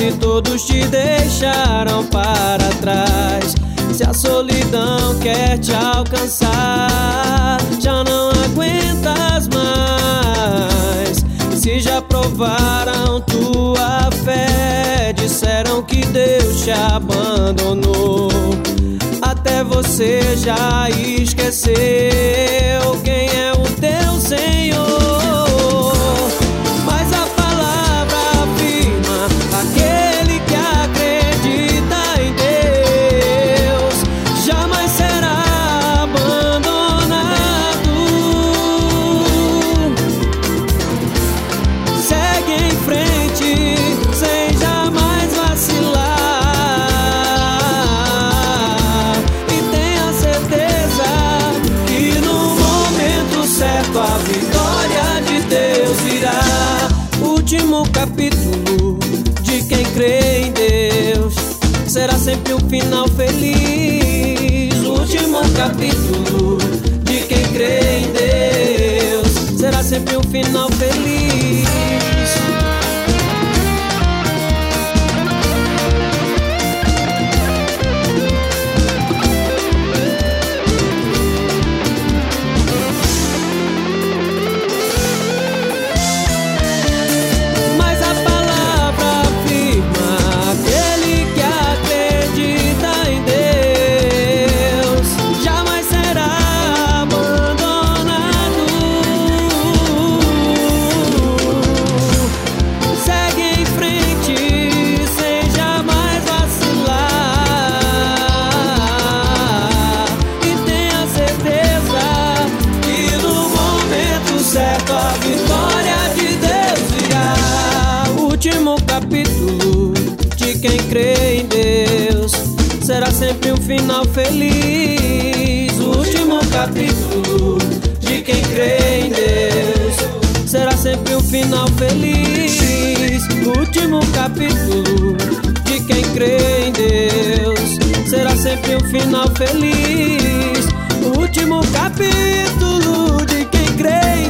que todos te deixaram para trás. Se a solidão quer te alcançar, já não aguentas mais. Se já provaram tua fé, disseram que Deus te abandonou. Até você já esqueceu quem é o teu Senhor. Mas a palavra afirma: aquele que acredita em Deus jamais será abandonado. Segue em frente sem jamais vacilar, e tenha certeza que no momento certo a vitória de Deus virá. Último capítulo de quem crê em Deus será sempre um final feliz. Último capítulo de quem crê em Deus será sempre um final feliz. A vitória de Deus virá. Último capítulo de quem crê em Deus será sempre um final feliz. Último capítulo de quem crê em Deus será sempre um final feliz. Último capítulo de quem crê em Deus será sempre um final feliz. Último capítulo de quem crê em